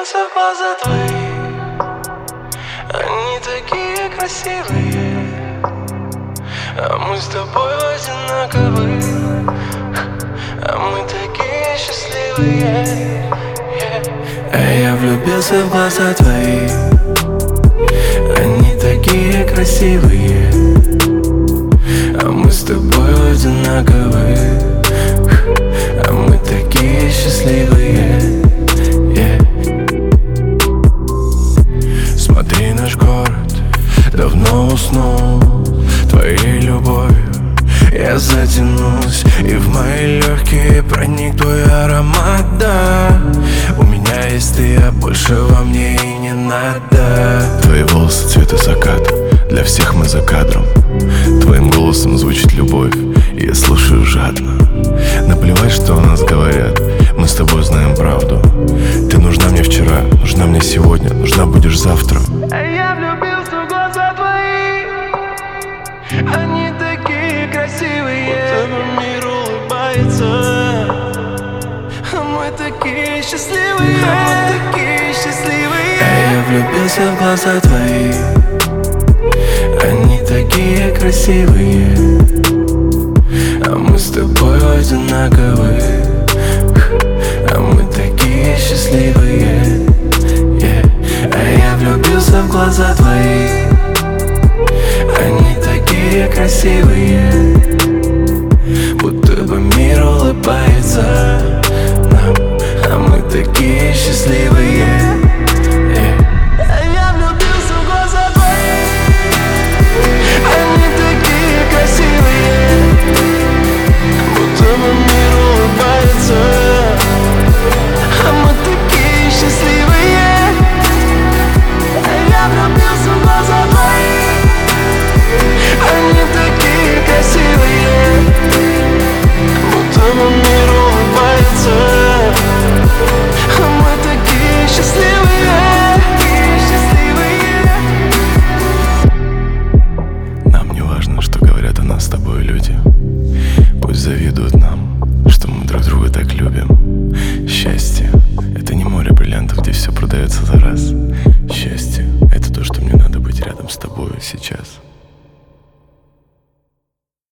влюбился в глаза твои. Они такие красивые, а мы с тобой одинаковые. А мы такие счастливые. А я влюбился в глаза твои. Они такие красивые, а мы с тобой одинаковые. А мы такие счастливые. Смотри, наш город давно уснул. Твоей любовью я затянусь, и в мои легкие проник твой аромат, да. У меня есть ты, а больше во мне и не надо. Твои волосы цвета заката, для всех мы за кадром. Твоим голосом звучит любовь, и я слушаю жадно. Наплевать, что о нас говорят, мы с тобой знаем правду. Ты нужна мне вчера, нужна мне сегодня, нужна будешь завтра. А я влюбился в глаза твои. Они такие красивые, будто мир улыбается. А мы такие счастливые, а мы такие счастливые. А я влюбился в глаза твои. Они такие красивые, а мы с тобой одинаковые. А мы такие счастливые. А я влюбился в глаза твои. Они такие красивые, будто бы мир улыбается нам. А мы такие счастливые.